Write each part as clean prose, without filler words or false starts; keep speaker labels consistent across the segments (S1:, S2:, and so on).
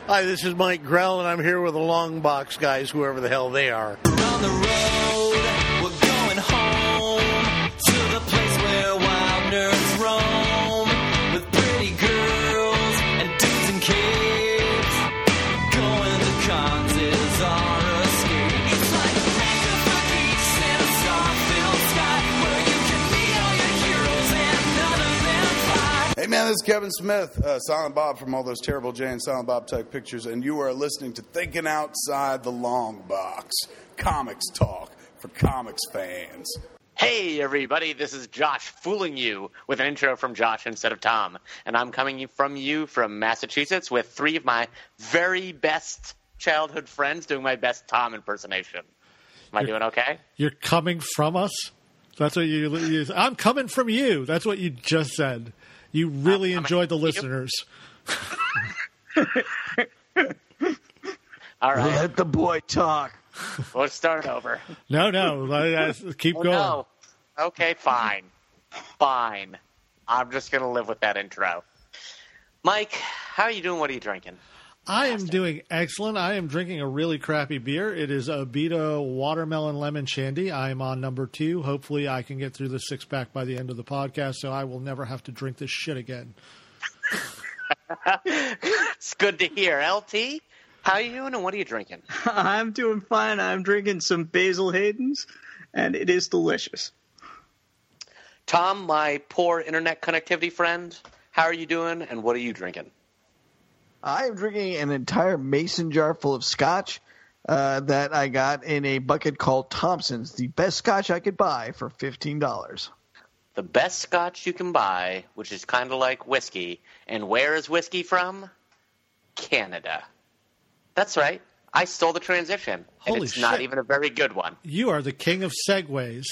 S1: Hi, this is Mike Grell, and I'm here with the Long Box guys, whoever the hell they are.
S2: On the road, we're going home to the place where wild nerds roam with pretty girls and dudes and kids. Going to cons is our escape. It's like a pack of geeks in a star-filled sky where you can meet all your heroes and none of them fly.
S3: Hey man, this is Kevin Smith, Silent Bob from all those terrible Jay and Silent Bob type pictures, and you are listening to Thinking Outside the Long Box, comics talk for comics fans.
S4: Hey everybody, this is Josh fooling you with an intro from Josh instead of Tom. And I'm coming from Massachusetts with three of my very best childhood friends doing my best Tom impersonation. Am I doing okay?
S5: You're coming from us? That's what you I'm coming from you. That's what you just said. You really enjoyed the listeners.
S4: All right.
S6: Let the boy talk.
S4: We'll start over.
S5: No, keep going.
S4: No. Okay, fine. Fine. I'm just going to live with that intro. Mike, how are you doing? What are you drinking?
S5: I am doing excellent. I am drinking a really crappy beer. It is a Abita Watermelon Lemon Shandy. I am on number 2. Hopefully I can get through the 6-pack by the end of the podcast, so I will never have to drink this shit again.
S4: It's good to hear. LT, how are you doing and what are you drinking?
S6: I'm doing fine. I'm drinking some Basil Hayden's, and it is delicious.
S4: Tom, my poor internet connectivity friend, how are you doing and what are you drinking?
S6: I am drinking an entire mason jar full of scotch that I got in a bucket called Thompson's, the best scotch I could buy for $15.
S4: The best scotch you can buy, which is kind of like whiskey. And where is whiskey from? Canada. That's right. I stole the transition.
S5: Holy
S4: and it's
S5: shit.
S4: not even a very good one.
S5: You are the king of segues.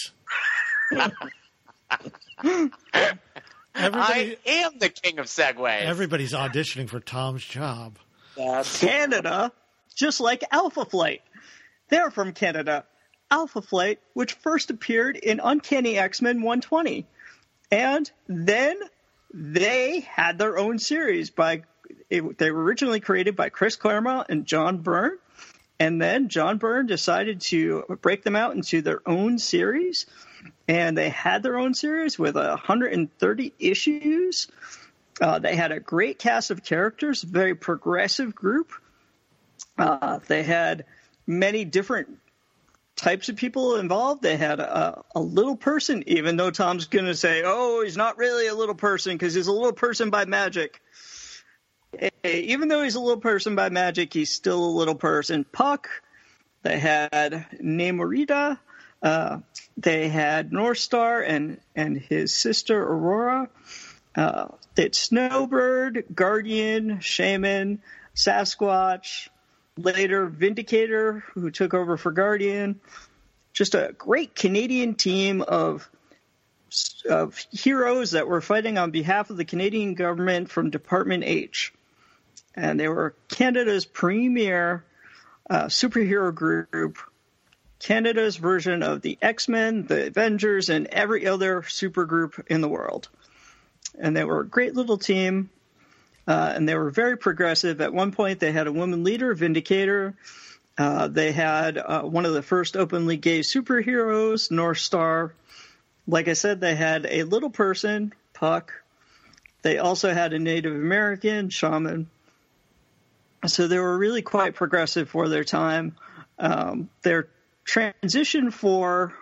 S4: I am the king of segues.
S5: Everybody's auditioning for Tom's job.
S6: Canada, just like Alpha Flight. They're from Canada. Alpha Flight, which first appeared in Uncanny X-Men 120. And then they had their own series. They were originally created by Chris Claremont and John Byrne. And then John Byrne decided to break them out into their own series. And they had their own series with 130 issues. They had a great cast of characters, very progressive group. They had many different types of people involved. They had a little person, even though Tom's going to say, oh, he's not really a little person because he's a little person by magic. Even though he's a little person by magic, he's still a little person. Puck. They had Namorita. They had North Star and his sister Aurora. They had Snowbird, Guardian, Shaman, Sasquatch, later Vindicator, who took over for Guardian. Just a great Canadian team of heroes that were fighting on behalf of the Canadian government from Department H. And they were Canada's premier superhero group, Canada's version of the X-Men, the Avengers, and every other supergroup in the world. And they were a great little team, and they were very progressive. At one point, they had a woman leader, Vindicator. They had one of the first openly gay superheroes, North Star. Like I said, they had a little person, Puck. They also had a Native American, Shaman. So they were really quite progressive for their time. Their transition for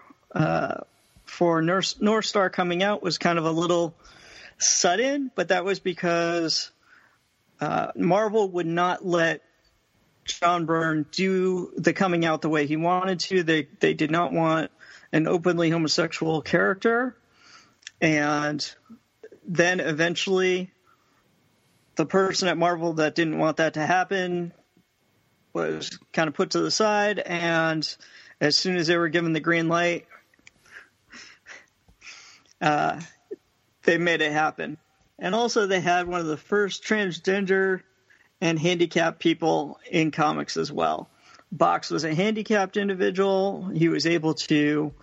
S6: North Star coming out was kind of a little sudden, but that was because Marvel would not let John Byrne do the coming out the way he wanted to. They did not want an openly homosexual character. And then eventually the person at Marvel that didn't want that to happen was kind of put to the side, and as soon as they were given the green light, they made it happen. And also they had one of the first transgender and handicapped people in comics as well. Box was a handicapped individual. He was able to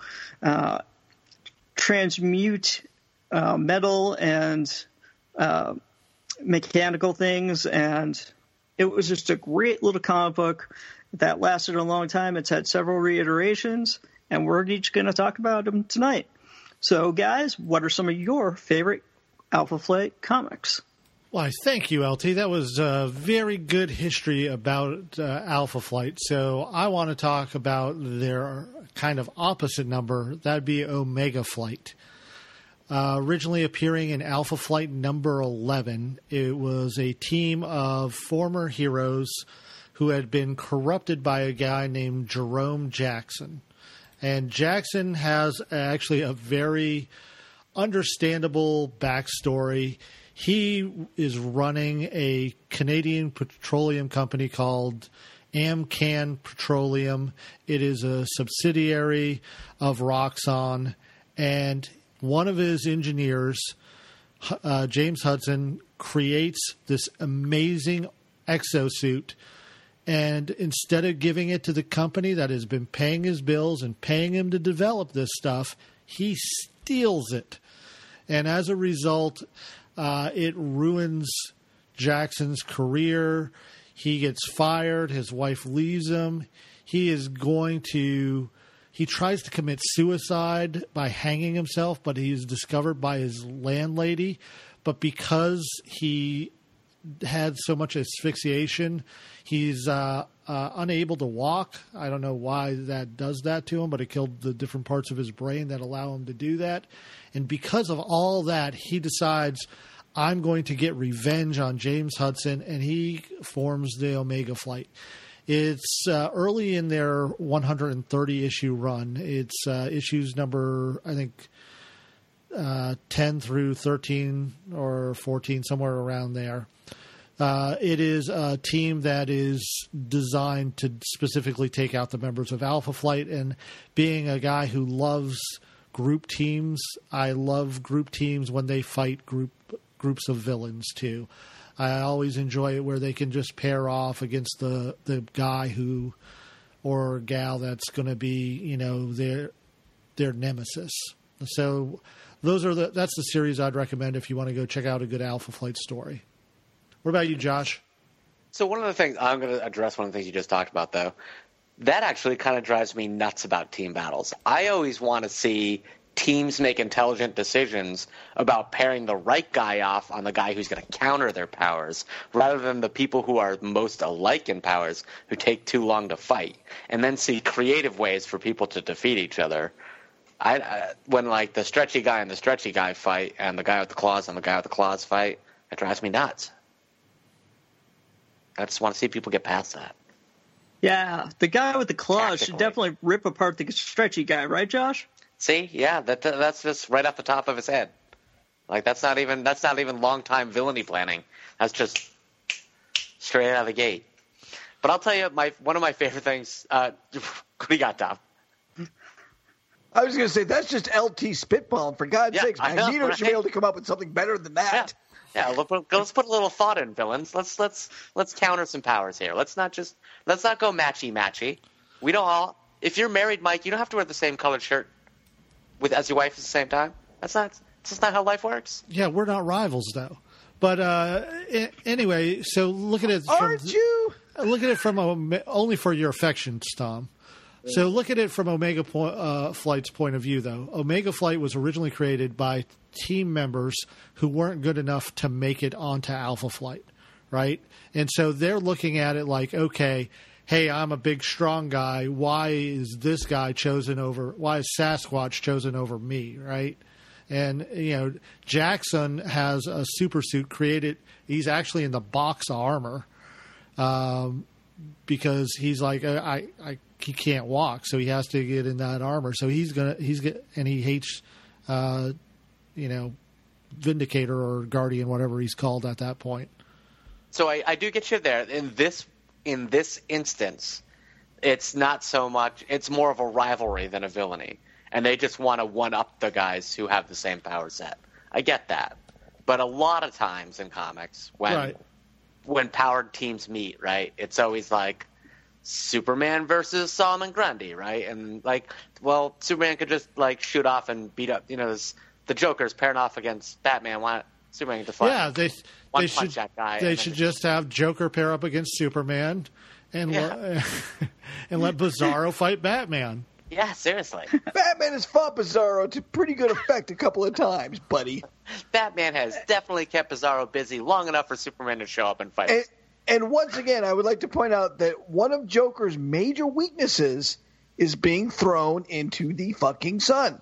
S6: transmute metal and mechanical things and It was just a great little comic book that lasted a long time. It's had several reiterations, and we're each going to talk about them tonight. So, guys, what are some of your favorite Alpha Flight comics?
S5: Why, thank you, LT. That was a very good history about Alpha Flight. So I want to talk about their kind of opposite number. That'd be Omega Flight. Originally appearing in Alpha Flight number 11, it was a team of former heroes who had been corrupted by a guy named Jerome Jackson. And Jackson has actually a very understandable backstory. He is running a Canadian petroleum company called Amcan Petroleum. It is a subsidiary of Roxxon, and one of his engineers, James Hudson, creates this amazing exosuit. And instead of giving it to the company that has been paying his bills and paying him to develop this stuff, he steals it. And as a result, it ruins Jackson's career. He gets fired. His wife leaves him. He tries to commit suicide by hanging himself, but he's discovered by his landlady. But because he had so much asphyxiation, he's unable to walk. I don't know why that does that to him, but it killed the different parts of his brain that allow him to do that. And because of all that, he decides, I'm going to get revenge on James Hudson, and he forms the Omega Flight. It's early in their 130-issue run. It's issues number, I think, 10 through 13 or 14, somewhere around there. It is a team that is designed to specifically take out the members of Alpha Flight. And being a guy who loves group teams, I love group teams when they fight groups of villains too. I always enjoy it where they can just pair off against the guy who or gal that's going to be, their nemesis. So that's the series I'd recommend if you want to go check out a good Alpha Flight story. What about you, Josh?
S4: So one of the things I'm going to address, one of the things you just talked about, though, that actually kind of drives me nuts about team battles. I always want to see teams make intelligent decisions about pairing the right guy off on the guy who's going to counter their powers, rather than the people who are most alike in powers who take too long to fight, and then see creative ways for people to defeat each other. When like the stretchy guy and the stretchy guy fight, and the guy with the claws and the guy with the claws fight, it drives me nuts. I just want to see people get past that.
S6: Yeah, the guy with the claws should definitely rip apart the stretchy guy, right, Josh?
S4: See, yeah, that's just right off the top of his head. Like that's not even long time villainy planning. That's just straight out of the gate. But I'll tell you, one of my favorite things. What do you got, Tom?
S7: I was going to say that's just LT spitballing. For God's sakes, Magneto should be able to come up with something better than that.
S4: Yeah, let's put a little thought in, villains. Let's counter some powers here. Let's not go matchy. We don't all. If you're married, Mike, you don't have to wear the same colored shirt as your wife at the same time. That's just not how life works.
S5: Yeah, we're not rivals though. But anyway, so look at it.
S7: Aren't you?
S5: Look at it from only for your affections, Tom. So look at it from Omega Flight's point of view, though. Omega Flight was originally created by team members who weren't good enough to make it onto Alpha Flight, right? And so they're looking at it like, okay, hey, I'm a big, strong guy. Why is this guy why is Sasquatch chosen over me, right? And, Jackson has a super suit created. He's actually in the box of armor because he's like, he can't walk, so he has to get in that armor. So and he hates, Vindicator or Guardian, whatever he's called at that point.
S4: So I do get you there. In this instance, it's not so much. It's more of a rivalry than a villainy, and they just want to one up the guys who have the same power set. I get that, but a lot of times in comics, when powered teams meet, right, it's always like Superman versus Solomon Grundy, right? And Superman could just shoot off and beat up, the Joker's pairing off against Batman. Why Superman can defy.
S5: Yeah, they should.
S4: That guy
S5: They should just have Joker pair up against Superman, and and let Bizarro fight Batman.
S4: Yeah, seriously.
S7: Batman has fought Bizarro to pretty good effect a couple of times, buddy.
S4: Batman has definitely kept Bizarro busy long enough for Superman to show up and fight.
S7: And once again, I would like to point out that one of Joker's major weaknesses is being thrown into the fucking sun.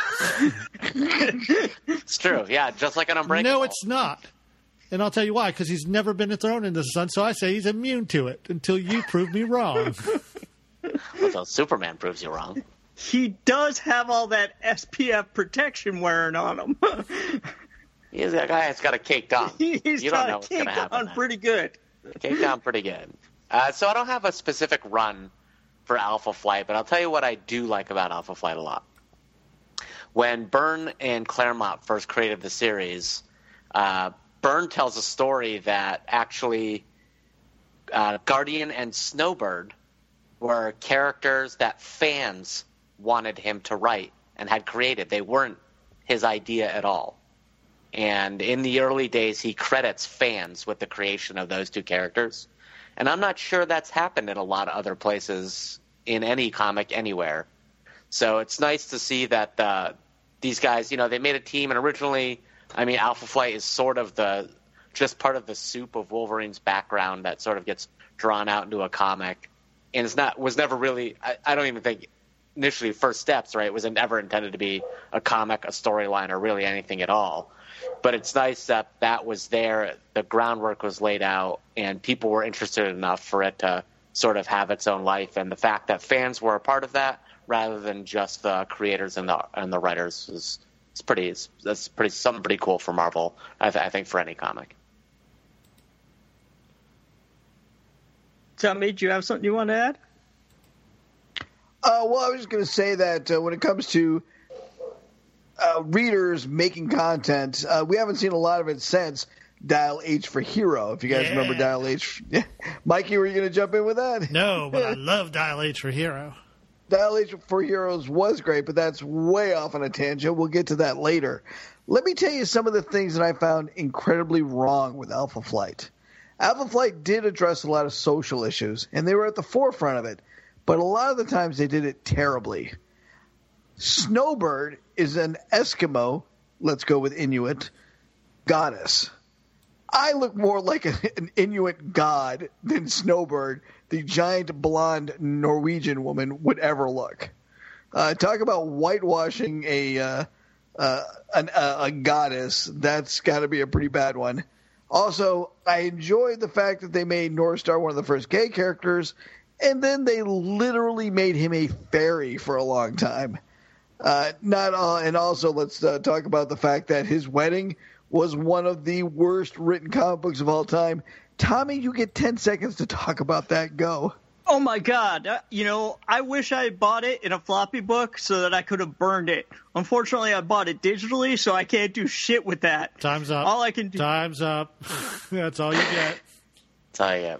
S4: It's true, yeah, just like an Unbreakable.
S5: No, it's not. And I'll tell you why, because he's never been thrown into the sun, so I say he's immune to it until you prove me wrong.
S4: Until Superman proves you wrong.
S6: He does have all that SPF protection wearing on him.
S4: He's a guy that's got a caked on.
S6: He's got a caked on pretty good.
S4: Caked on pretty good. So I don't have a specific run for Alpha Flight, but I'll tell you what I do like about Alpha Flight a lot. When Byrne and Claremont first created the series, Byrne tells a story that actually Guardian and Snowbird were characters that fans wanted him to write and had created. They weren't his idea at all. And in the early days, he credits fans with the creation of those two characters. And I'm not sure that's happened in a lot of other places in any comic anywhere. So it's nice to see that these guys, they made a team. And originally, Alpha Flight is sort of just part of the soup of Wolverine's background that sort of gets drawn out into a comic. And was never really, I don't even think initially First Steps, right? It was never intended to be a comic, a storyline, or really anything at all. But it's nice that was there, the groundwork was laid out, and people were interested enough for it to sort of have its own life. And the fact that fans were a part of that rather than just the creators and the writers is something pretty cool for Marvel, I think, for any comic.
S6: Tommy, do you have something you want to add?
S7: Well, I was just going to say that when it comes to readers making content, we haven't seen a lot of it since Dial H for Hero. If you guys remember Dial H. Mikey, were you going to jump in with that?
S5: No, but I love Dial H for Hero.
S7: Dial H for Heroes was great, but that's way off on a tangent. We'll get to that later. Let me tell you some of the things that I found incredibly wrong with Alpha Flight. Alpha Flight did address a lot of social issues, and they were at the forefront of it, but a lot of the times they did it terribly. Snowbird is an Eskimo, let's go with Inuit, goddess. I look more like an Inuit god than Snowbird, the giant blonde Norwegian woman, would ever look. Talk about whitewashing a goddess. That's got to be a pretty bad one. Also, I enjoyed the fact that they made Northstar one of the first gay characters, and then they literally made him a fairy for a long time. And also, let's talk about the fact that his wedding was one of the worst written comic books of all time. Tommy, you get 10 seconds to talk about that. Go.
S6: Oh, my God. I wish I had bought it in a floppy book so that I could have burned it. Unfortunately, I bought it digitally, so I can't do shit with that.
S5: Time's up.
S6: All I can do.
S5: Time's up. That's all you get.
S4: That's all you get.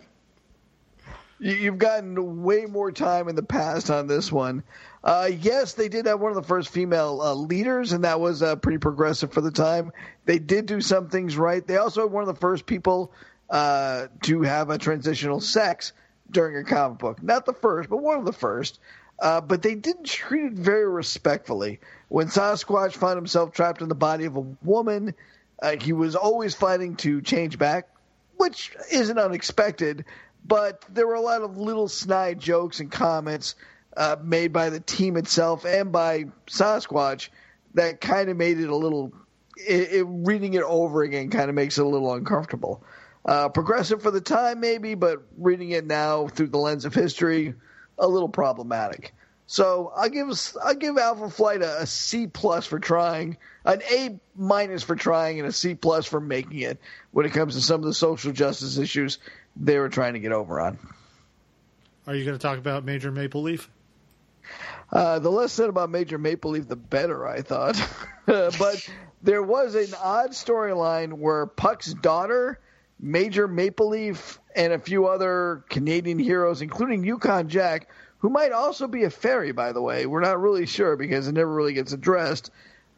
S7: You've gotten way more time in the past on this one. Yes, they did have one of the first female leaders, and that was pretty progressive for the time. They did do some things right. They also had one of the first people to have a transitional sex during a comic book. Not the first, but one of the first. But they didn't treat it very respectfully. When Sasquatch found himself trapped in the body of a woman, he was always fighting to change back, which isn't unexpected. But there were a lot of little snide jokes and comments made by the team itself and by Sasquatch that kind of made it a little reading it over again kind of makes it a little uncomfortable. Progressive for the time, maybe, but reading it now through the lens of history, a little problematic. So I'll give Alpha Flight a C+ for trying, an A- for trying, and a C+ for making it when it comes to some of the social justice issues they were trying to get over on.
S5: Are you going to talk about Major Maple Leaf?
S7: The less said about Major Maple Leaf, the better, I thought. But there was an odd storyline where Puck's daughter, Major Maple Leaf, and a few other Canadian heroes, including Yukon Jack, who might also be a fairy, by the way. We're not really sure because it never really gets addressed.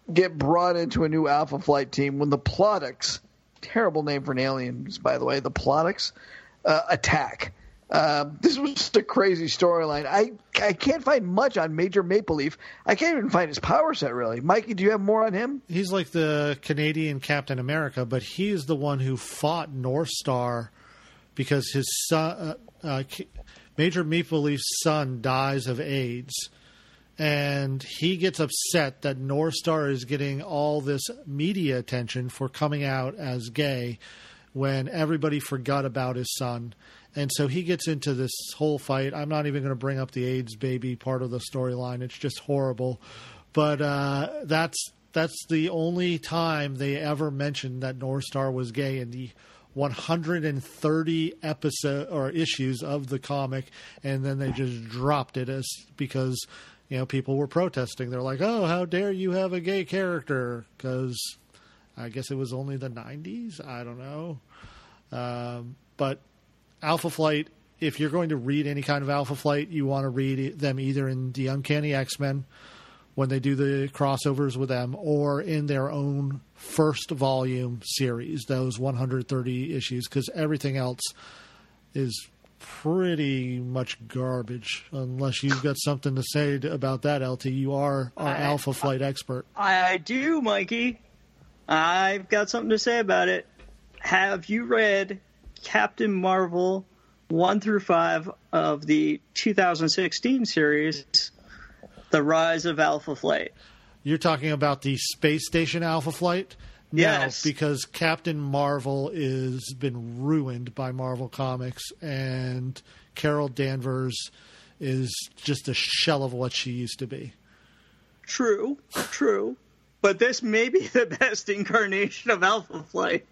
S7: get brought into a new Alpha Flight team when the Plotics, terrible name for an alien, by the way, the Plotics, attack. This was just a crazy storyline. I can't find much on Major Maple Leaf. I can't even find his power set, really. Mikey, do you have more on him?
S5: He's like the Canadian Captain America, but he is the one who fought North Star because his son, Major Maple Leaf's son, dies of AIDS. And he gets upset that North Star is getting all this media attention for coming out as gay when everybody forgot about his son. And so he gets into this whole fight. I'm not even going to bring up the AIDS baby part of the storyline. It's just horrible. But that's the only time they ever mentioned that North Star was gay in the 130 episode or issues of the comic, and then they just dropped it because people were protesting. They're like, "Oh, how dare you have a gay character?" Because I guess it was only the 90s. I don't know, but Alpha Flight, if you're going to read any kind of Alpha Flight, you want to read them either in the Uncanny X-Men when they do the crossovers with them, or in their own first volume series, those 130 issues, because everything else is pretty much garbage, unless you've got something to say about that, LT. You are our Alpha Flight expert.
S6: I do, Mikey. I've got something to say about it. Have you read Captain Marvel 1 through 5 of the 2016 series, The Rise of Alpha Flight?
S5: You're talking about the Space Station Alpha Flight? No,
S6: Yes.
S5: because Captain Marvel has been ruined by Marvel Comics, and Carol Danvers is just a shell of what she used to be.
S6: True. But this may be the best incarnation of Alpha Flight.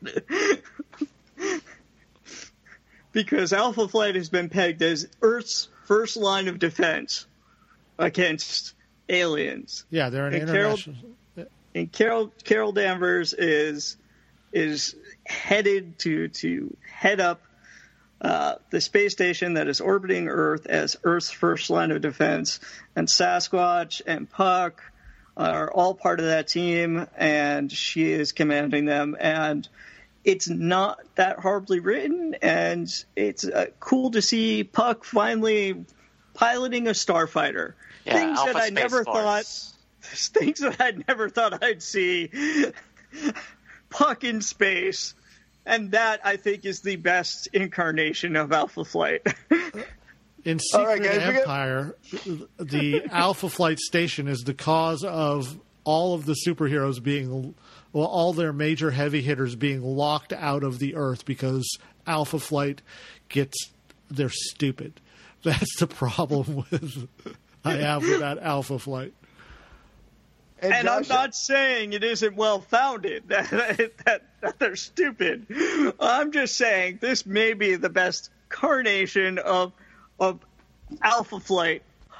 S6: Because Alpha Flight has been pegged as Earth's first line of defense against aliens.
S5: Yeah, they're an
S6: And
S5: international...
S6: And Carol Danvers is headed to head up the space station that is orbiting Earth as Earth's first line of defense. And Sasquatch and Puck are all part of that team, and she is commanding them. And it's not that horribly written, and it's cool to see Puck finally piloting a starfighter.
S4: Yeah,
S6: Things
S4: Alpha
S6: that I
S4: Space
S6: never
S4: Force.
S6: thought. Things that I never thought I'd see. Puck in space. And that, I think, is the best incarnation of Alpha Flight.
S5: In Secret
S7: right, guys,
S5: Empire, the Alpha Flight station is the cause of all of the superheroes being, well, all their major heavy hitters being locked out of the Earth because Alpha Flight they're stupid. That's the problem I have with that Alpha Flight.
S6: And I'm
S7: Josh,
S6: not saying it isn't well-founded, that they're stupid. I'm just saying this may be the best carnation of Alpha Flight.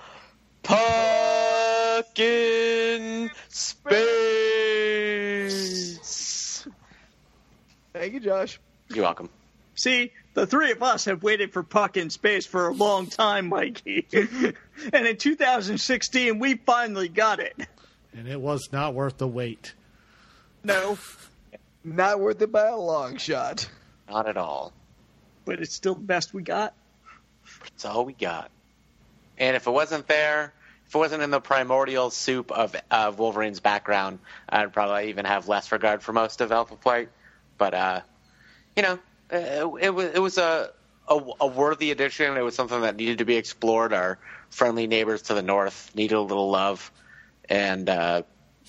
S4: Puck in space.
S7: Thank you, Josh.
S4: You're welcome.
S6: See, the three of us have waited for Puck in space for a long time, Mikey. And in 2016, we finally got it.
S5: And it was not worth the wait.
S6: No,
S7: Not worth it by a long shot.
S4: Not at all.
S6: but it's still the best we got.
S4: It's all we got. And if it wasn't there, if it wasn't in the primordial soup of Wolverine's background, I'd probably even have less regard for most of Alpha Flight. But, it was a worthy addition. It was something that needed to be explored. Our friendly neighbors to the north needed a little love. And it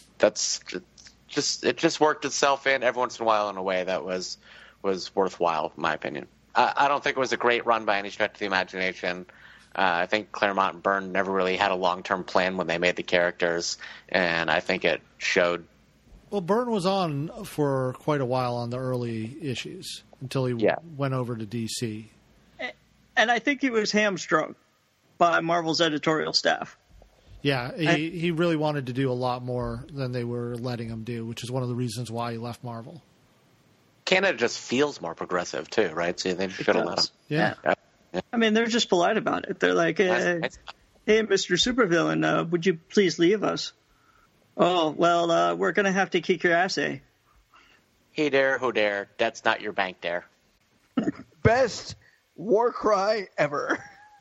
S4: just worked itself in every once in a while in a way that was worthwhile, in my opinion. I don't think it was a great run by any stretch of the imagination. I think Claremont and Byrne never really had a long-term plan when they made the characters, and I think it showed.
S5: Well, Byrne was on for quite a while on the early issues until he went over to DC.
S6: And I think he was hamstrung by Marvel's editorial staff.
S5: Yeah, he really wanted to do a lot more than they were letting him do, which is one of the reasons why he left Marvel.
S4: Canada just feels more progressive, too, right? So they should have let him.
S5: Yeah.
S6: I mean, they're just polite about it. They're like, hey, Mr. Supervillain, would you please leave us? Oh, well, we're going to have to kick your ass, eh?
S4: Hey there, ho there. That's not your bank there.
S7: Best war cry ever.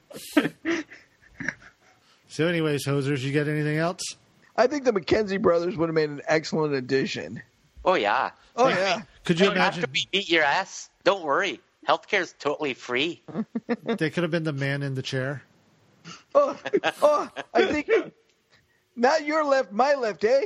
S5: So anyways, hosers, you got anything else?
S7: I think the McKenzie brothers would have made an excellent addition.
S4: Oh, yeah.
S7: Oh, yeah.
S5: Could you
S4: After
S5: imagine?
S4: we beat your ass, don't worry. Healthcare's totally free.
S5: They could have been the man in the chair.
S7: Oh, I think not your left, my left, eh?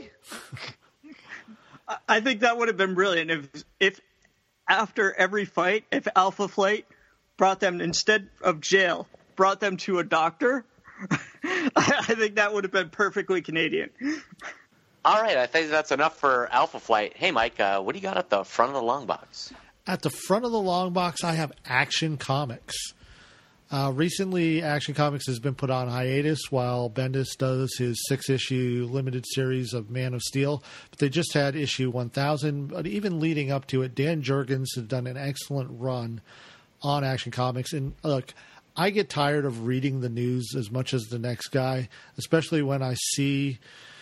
S6: I think that would have been brilliant if after every fight, if Alpha Flight brought them, instead of jail, brought them to a doctor. I think that would have been perfectly Canadian.
S4: All right, I think that's enough for Alpha Flight. Hey, Mike, what do you got at the front of the long box?
S5: At the front of the long box, I have Action Comics. Recently, Action Comics has been put on hiatus while Bendis does his 6-issue limited series of Man of Steel. But they just had issue 1000. But even leading up to it, Dan Jurgens has done an excellent run on Action Comics. And look, I get tired of reading the news as much as the next guy, especially when I see,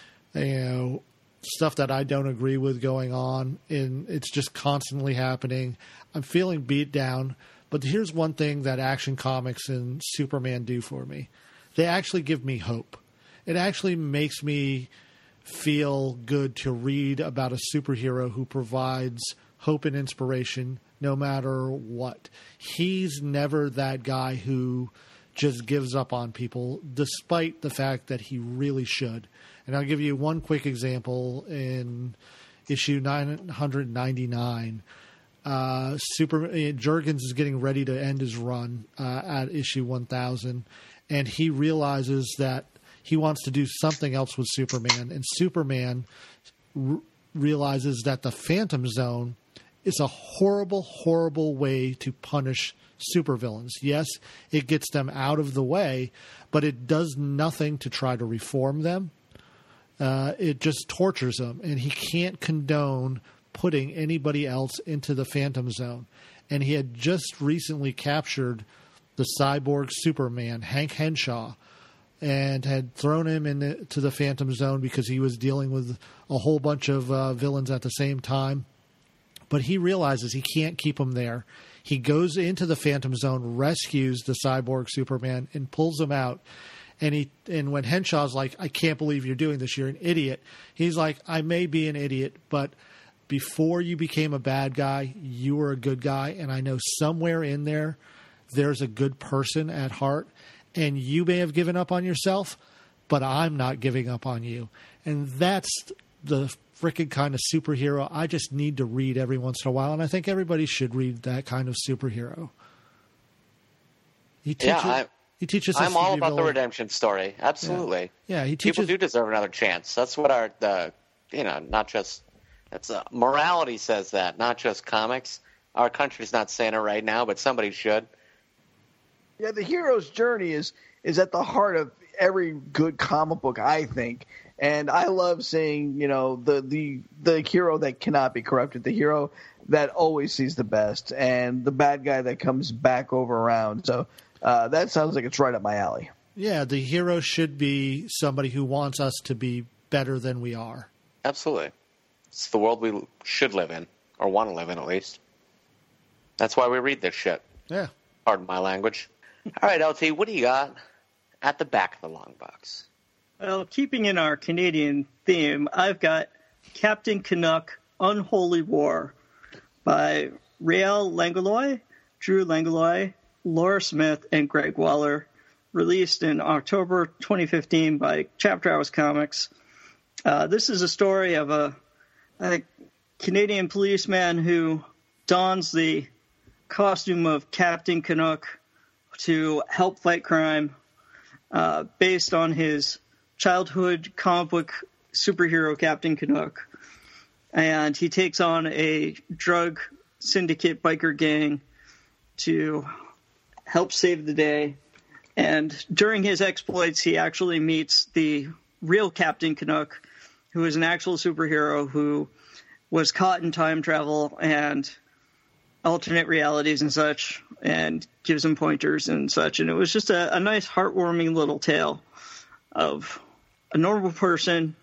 S5: stuff that I don't agree with going on, and it's just constantly happening. I'm feeling beat down. But here's one thing that Action Comics and Superman do for me. They actually give me hope. It actually makes me feel good to read about a superhero who provides hope and inspiration no matter what. He's never that guy who just gives up on people, despite the fact that he really should. And I'll give you one quick example. In issue 999, Jurgens is getting ready to end his run at issue 1000, and he realizes that he wants to do something else with Superman, and Superman realizes that the Phantom Zone is a horrible, horrible way to punish supervillains. Yes, it gets them out of the way, but it does nothing to try to reform them. It just tortures them, and he can't condone putting anybody else into the Phantom Zone. And he had just recently captured the cyborg Superman, Hank Henshaw, and had thrown him into the Phantom Zone because he was dealing with a whole bunch of villains at the same time. But he realizes he can't keep him there. He goes into the Phantom Zone, rescues the cyborg Superman, and pulls him out. And when Henshaw's like, I can't believe you're doing this, you're an idiot. He's like, I may be an idiot, but before you became a bad guy, you were a good guy. And I know somewhere in there, there's a good person at heart. And you may have given up on yourself, but I'm not giving up on you. And that's the freaking kind of superhero I just need to read every once in a while. And I think everybody should read that kind of superhero. He teaches us
S4: I'm
S5: to
S4: all
S5: be
S4: about the
S5: really-
S4: redemption story. Absolutely.
S5: Yeah, he
S4: People
S5: teaches.
S4: do deserve another chance. That's what not just that's morality says that, not just comics. Our country's not saying it right now, but somebody should.
S7: Yeah, the hero's journey is at the heart of every good comic book, I think. And I love seeing, the hero that cannot be corrupted, the hero that always sees the best, and the bad guy that comes back over around. So that sounds like it's right up my alley.
S5: Yeah, the hero should be somebody who wants us to be better than we are.
S4: Absolutely. It's the world we should live in, or want to live in at least. That's why we read this shit.
S5: Yeah.
S4: Pardon my language. All right, LT, what do you got at the back of the long box?
S6: Well, keeping in our Canadian theme, I've got Captain Canuck Unholy War by Rael Langlois, Drew Langlois, Laura Smith, and Greg Waller, released in October 2015 by Chapter House Comics. This is a story of a Canadian policeman who dons the costume of Captain Canuck to help fight crime, based on his childhood comic book superhero Captain Canuck. And he takes on a drug syndicate biker gang to help save the day. And during his exploits, he actually meets the real Captain Canuck, who is an actual superhero who was caught in time travel and alternate realities and such, and gives him pointers and such. And it was just a nice, heartwarming little tale of a normal person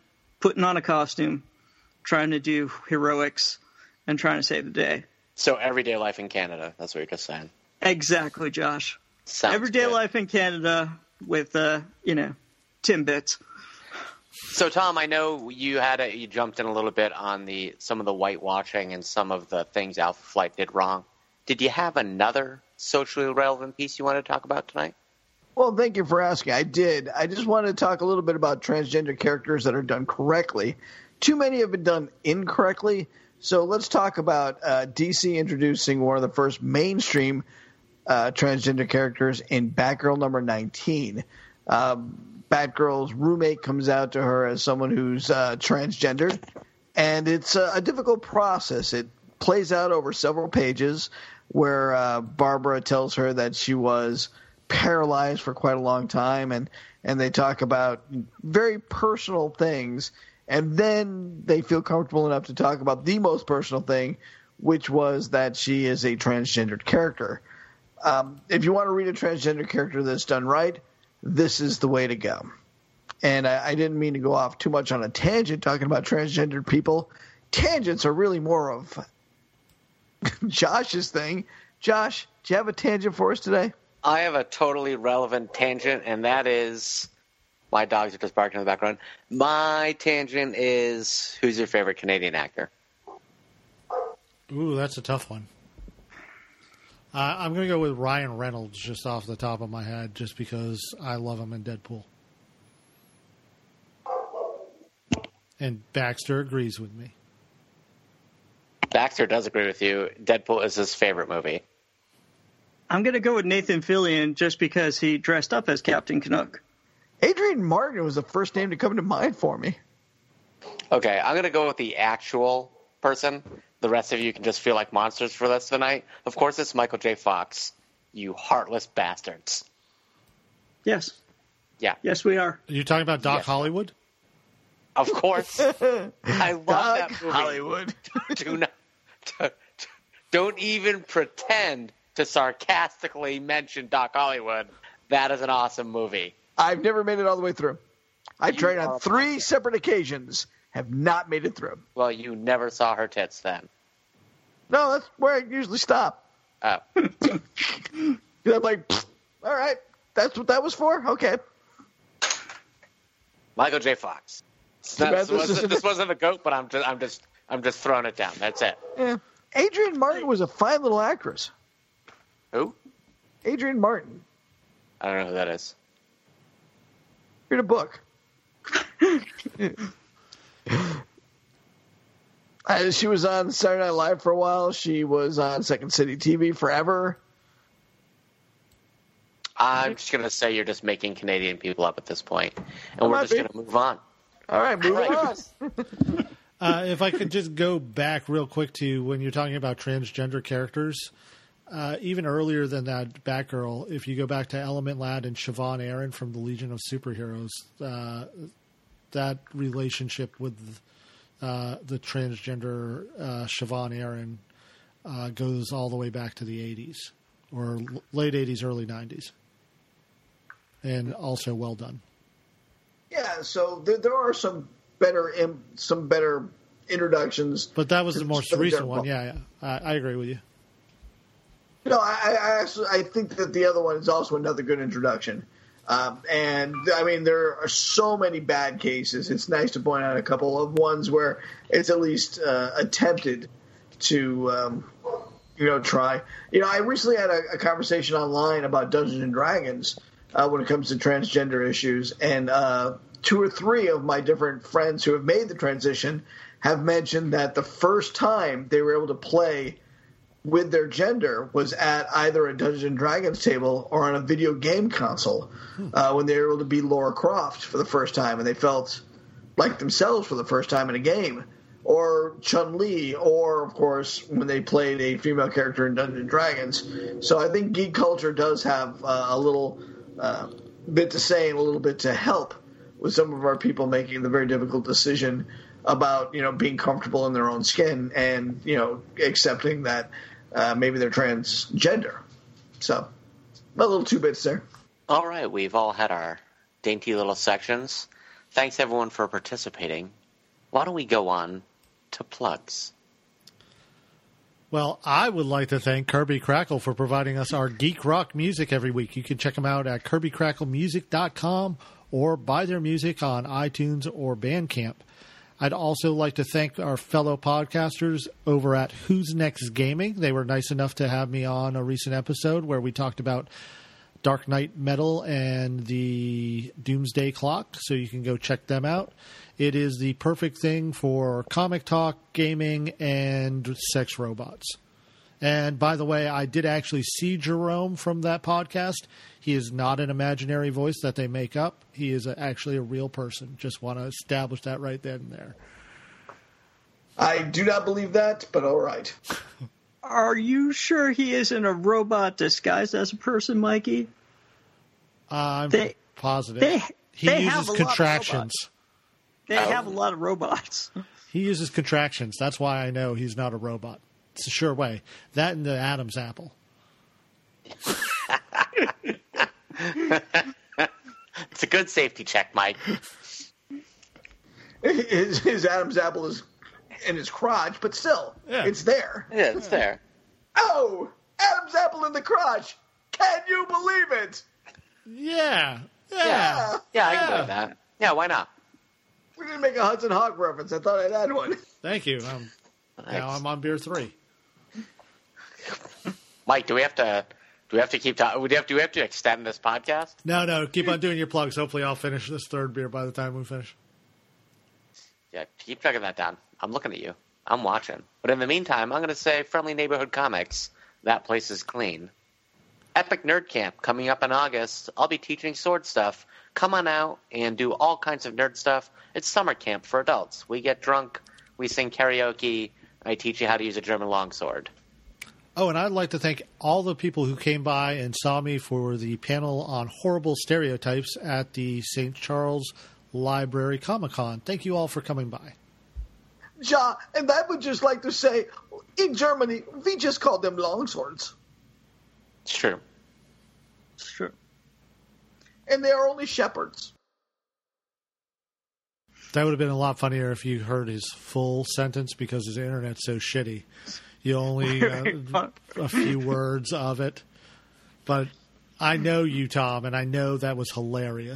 S6: putting on a costume, trying to do heroics, and trying to save the day.
S4: So everyday life in Canada. That's what you're just saying.
S6: Exactly, Josh.
S4: Sounds
S6: Everyday
S4: good.
S6: life in Canada with, Timbits.
S4: So, Tom, I know you jumped in a little bit on some of the whitewashing and some of the things Alpha Flight did wrong. Did you have another socially relevant piece you wanted to talk about tonight?
S7: Well, thank you for asking. I did. I just wanted to talk a little bit about transgender characters that are done correctly. Too many have been done incorrectly. So let's talk about DC introducing one of the first mainstream transgender characters in Batgirl number 19. Batgirl's roommate comes out to her as someone who's transgendered, and it's a difficult process. It plays out over several pages where Barbara tells her that she was paralyzed for quite a long time, and they talk about very personal things, and then they feel comfortable enough to talk about the most personal thing, which was that she is a transgendered character. If you want to read a transgender character that's done right, this is the way to go. And I didn't mean to go off too much on a tangent talking about transgendered people. Tangents are really more of Josh's thing. Josh, do you have a tangent for us today?
S4: I have a totally relevant tangent, and that is my dogs are just barking in the background. My tangent is, who's your favorite Canadian actor?
S5: Ooh, that's a tough one. I'm going to go with Ryan Reynolds just off the top of my head, just because I love him in Deadpool. And Baxter agrees with me.
S4: Baxter does agree with you. Deadpool is his favorite movie.
S6: I'm going to go with Nathan Fillion just because he dressed up as Captain Canuck.
S7: Adrian Martin was the first name to come to mind for me.
S4: Okay, I'm going to go with the actual person. The rest of you can just feel like monsters for the rest of the night. Of course, it's Michael J. Fox. You heartless bastards.
S6: Yes.
S4: Yeah.
S6: Yes, we are.
S5: Are you talking about Doc
S4: Yes.
S5: Hollywood?
S4: Of course. I love that movie.
S7: Hollywood.
S4: Don't even pretend to sarcastically mention Doc Hollywood. That is an awesome movie.
S7: I've never made it all the way through. I tried
S4: are
S7: on
S4: a
S7: 3 separate occasions, have not made it through.
S4: Well, you never saw her tits then.
S7: No, that's where I usually stop.
S4: Oh.
S7: I'm like, all right, that's what that was for? Okay.
S4: Michael J. Fox.
S7: bad
S4: This wasn't a goat, but I'm just throwing it down. That's it.
S7: Yeah. Adrian Martin was a fine little actress.
S4: Who?
S7: Adrian Martin.
S4: I don't know who that is.
S7: Read a book. She was on Saturday Night Live for a while. She was on Second City TV forever.
S4: I'm just going to say you're just making Canadian people up at this point, and we're
S7: might
S4: just
S7: be.
S4: going to move on.
S7: All right, moving on.
S5: If I could just go back real quick to when you're talking about transgender characters, even earlier than that, Batgirl, if you go back to Element Lad and Siobhan Aaron from the Legion of Superheroes, that relationship with the transgender Siobhan Aaron goes all the way back to the 80s, or late 80s, early 90s. And also well done.
S7: Yeah, so there are some better introductions.
S5: But that was the most
S7: Just
S5: recent
S7: Deadpool.
S5: one. Yeah. I agree with you.
S7: No, I think that the other one is also another good introduction. And, I mean, there are so many bad cases. It's nice to point out a couple of ones where it's at least attempted to, try. I recently had a conversation online about Dungeons & Dragons when it comes to transgender issues. And 2 or 3 of my different friends who have made the transition have mentioned that the first time they were able to play with their gender was at either a Dungeons & Dragons table or on a video game console when they were able to be Lara Croft for the first time and they felt like themselves for the first time in a game. Or Chun-Li, or, of course, when they played a female character in Dungeons & Dragons. So I think geek culture does have a little bit to say and a little bit to help with some of our people making the very difficult decision about, being comfortable in their own skin and, accepting that maybe they're transgender. So, a little 2 bits there.
S4: All right, we've all had our dainty little sections. Thanks, everyone, for participating. why don't we go on to plugs?
S5: Well, I would like to thank Kirby Crackle for providing us our geek rock music every week. You can check them out at KirbyCrackleMusic.com or buy their music on iTunes or Bandcamp. I'd also like to thank our fellow podcasters over at Who's Next Gaming. They were nice enough to have me on a recent episode where we talked about Dark Knight Metal and the Doomsday Clock, so you can go check them out. It is the perfect thing for comic talk, gaming, and sex robots. And by the way, I did actually see Jerome from that podcast. He is not an imaginary voice that they make up. He is actually a real person. Just want to establish that right then and there.
S7: I do not believe that, but all right.
S6: Are you sure he isn't a robot disguised as a person, Mikey?
S5: I'm positive.
S6: He
S5: uses contractions.
S6: They have a lot of robots.
S5: He uses contractions. That's why I know he's not a robot. It's a sure way. That and the Adam's apple.
S4: It's a good safety check, Mike.
S7: His Adam's apple is in his crotch, but still, it's there.
S4: Yeah, it's there.
S7: Oh, Adam's apple in the crotch. Can you believe it?
S5: Yeah,
S4: I can believe that. Yeah, why not?
S7: We didn't make a Hudson Hawk reference. I thought I'd add one.
S5: Thank you. Now I'm on beer 3.
S4: Mike, do we have to keep talking? Do we have to extend this podcast?
S5: No. Keep on doing your plugs. Hopefully, I'll finish this third beer by the time we finish.
S4: Yeah, keep chugging that down. I'm looking at you. I'm watching. But in the meantime, I'm going to say Friendly Neighborhood Comics. That place is clean. Epic Nerd Camp coming up in August. I'll be teaching sword stuff. Come on out and do all kinds of nerd stuff. It's summer camp for adults. We get drunk. We sing karaoke. I teach you how to use a German longsword.
S5: Oh, and I'd like to thank all the people who came by and saw me for the panel on horrible stereotypes at the St. Charles Library Comic-Con. Thank you all for coming by.
S7: Ja, and I would just like to say, in Germany, we just call them longswords.
S4: It's true.
S6: It's true.
S7: And they are only shepherds.
S5: That would have been a lot funnier if you heard his full sentence because his internet's so shitty. You only a few words of it. But I know you, Tom, and I know that was hilarious.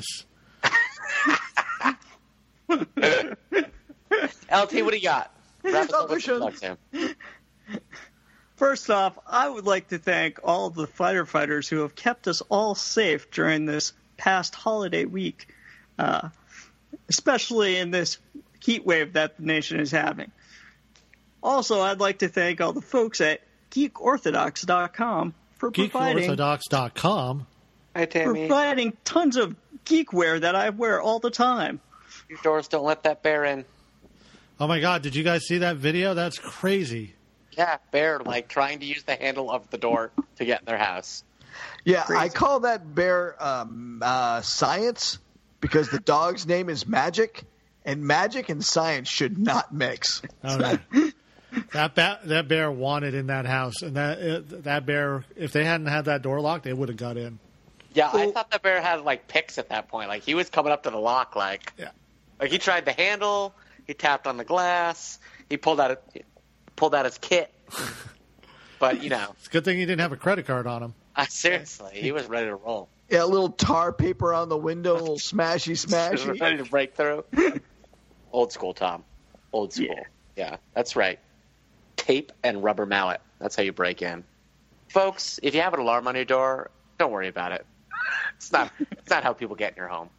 S4: LT, what do you got? Wrap us up with some plugs, Sam.
S6: First off, I would like to thank all of the firefighters who have kept us all safe during this past holiday week, especially in this heat wave that the nation is having. Also, I'd like to thank all the folks at GeekOrthodox.com for
S5: GeekOrthodox.com?
S6: providing tons of geekwear that I wear all the time.
S4: Your doors don't let that bear in.
S5: Oh, my God. Did you guys see that video? That's crazy.
S4: Yeah, bear, trying to use the handle of the door to get in their house.
S7: Yeah,
S6: Crazy.
S7: I call that bear science because the dog's name is Magic, and magic and science should not mix.
S5: Oh, no. That bear wanted in that house, and that bear, if they hadn't had that door locked, it would have got in.
S4: Yeah, I thought the bear had picks at that point. He was coming up to the lock.
S5: Yeah.
S4: He tried the handle. He tapped on the glass. He pulled out his kit. But
S5: It's a good thing he didn't have a credit card on him.
S4: Seriously, he was ready to roll.
S7: Yeah, a little tar paper on the window, a little smashy.
S4: Ready to break through. Old school, Tom. Old school. Yeah, that's right. Tape and rubber mallet. That's how you break in. Folks, if you have an alarm on your door, don't worry about it. It's not how people get in your home.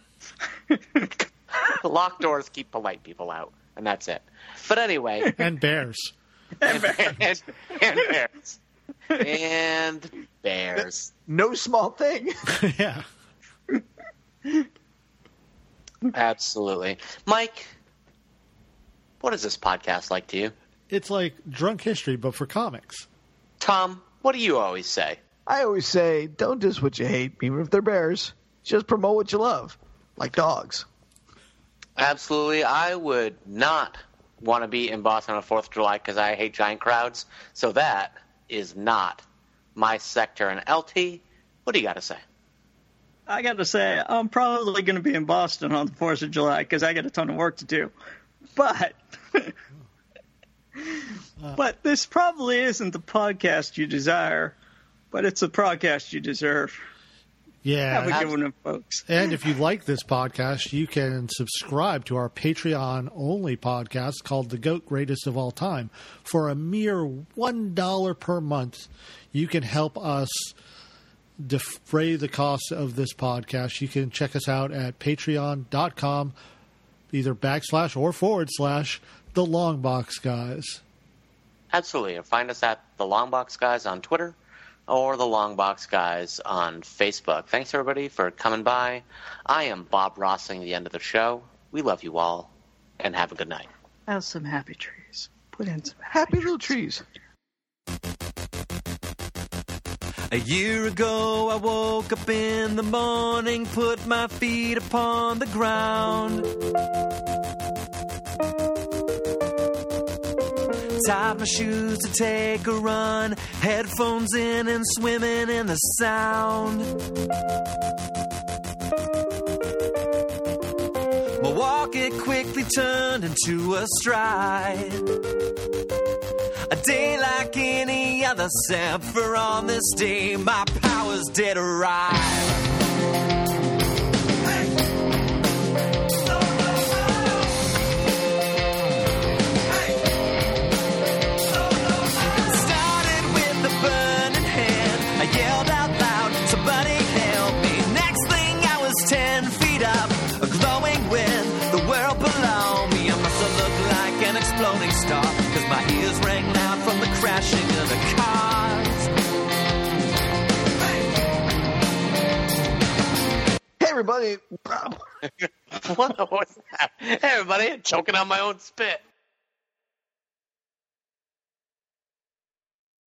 S4: Locked doors keep polite people out, and that's it. But anyway.
S5: And bears.
S4: And bears. And bears.
S7: No small thing.
S5: Yeah.
S4: Absolutely. Mike, what is this podcast like to you?
S5: It's like drunk history, but for comics.
S4: Tom, what do you always say?
S7: I always say, don't diss what you hate, even if they're bears. Just promote what you love, like dogs.
S4: Absolutely. I would not want to be in Boston on the 4th of July because I hate giant crowds. So that is not my sector. And LT, what do you got to say?
S6: I got to say, I'm probably going to be in Boston on the 4th of July because I got a ton of work to do. But but this probably isn't the podcast you desire, but it's a podcast you deserve.
S5: Yeah.
S6: Have a good one, folks.
S5: And if you like this podcast, you can subscribe to our Patreon-only podcast called The GOAT Greatest of All Time. For a mere $1 per month, you can help us defray the cost of this podcast. You can check us out at patreon.com, either / or / The Longbox Guys.
S4: Absolutely. And find us at The Longbox Guys on Twitter or The Longbox Guys on Facebook. Thanks, everybody, for coming by. I am Bob Rossing, the end of the show. We love you all, and have a good night.
S6: Have some happy trees. Put in some
S7: Happy little trees.
S2: A year ago I woke up in the morning, put my feet upon the ground, tied my shoes to take a run, headphones in and swimming in the sound. My walk, it quickly turned into a stride. A day like any other, except for on this day my powers did arrive. Yelled out loud, somebody help me. Next thing I was 10 feet up, a glowing wind, the world below me. I must have looked like an exploding star, cause my ears rang loud from the crashing of the cars.
S7: Hey, everybody.
S4: What was that? Hey, everybody, choking on my own spit.